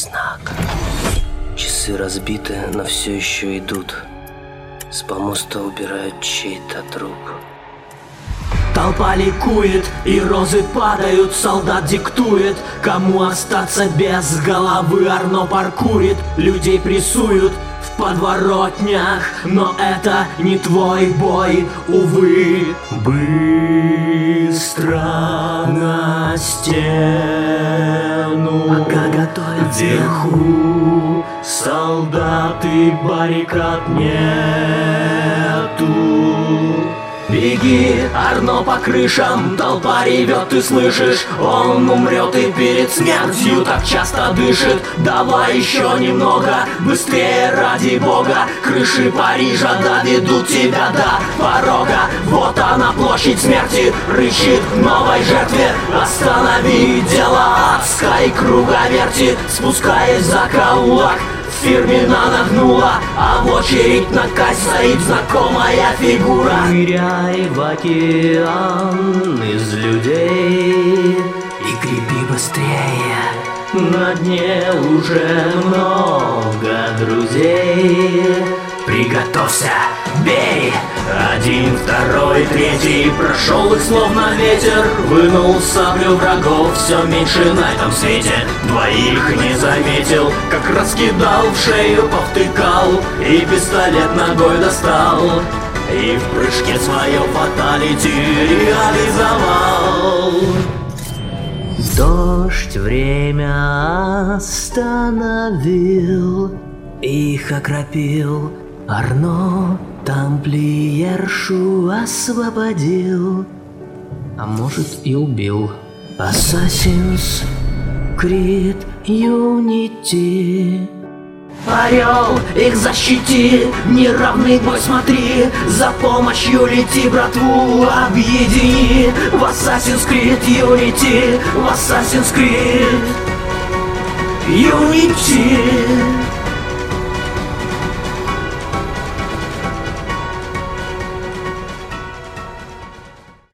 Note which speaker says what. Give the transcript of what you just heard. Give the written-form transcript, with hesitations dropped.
Speaker 1: знак. Часы разбиты, но все еще идут. С помоста убирают чей-то труп.
Speaker 2: Толпа ликует, и розы падают, солдат диктует, кому остаться без головы. Арно паркурит, людей прессуют в подворотнях, но это не твой бой, увы. Быстро на стену,
Speaker 1: Пока готовятся.
Speaker 2: вверху солдаты, баррикад нету. Беги, Арно, по крышам, толпа ревет, ты слышишь? Он умрет и перед смертью так часто дышит. Давай еще немного, быстрее ради бога. Крыши Парижа доведут тебя до порога. Вот она, площадь смерти, рычит к новой жертве. Останови дело адской круговерти, спускаясь за закоулок. Фирмина нагнула, а в очередь на касс стоит знакомая фигура. Ныряй в океан из людей
Speaker 1: И крепи быстрее.
Speaker 2: на дне уже много друзей. Приготовься, бей! Один, второй, третий, прошел их словно ветер. Вынул саблю врагов, все меньше на этом свете. Двоих не заметил, как раскидал, в шею повтыкал и пистолет ногой достал. И в прыжке свое фаталити реализовал. Дождь время остановил, их окропил. Арно тамплиершу освободил, а может и убил. Assassin's Creed Unity. Орел, их защити, неравный бой смотри, за помощью лети, братву объедини. В Assassin's Creed Unity, в Assassin's Creed Unity.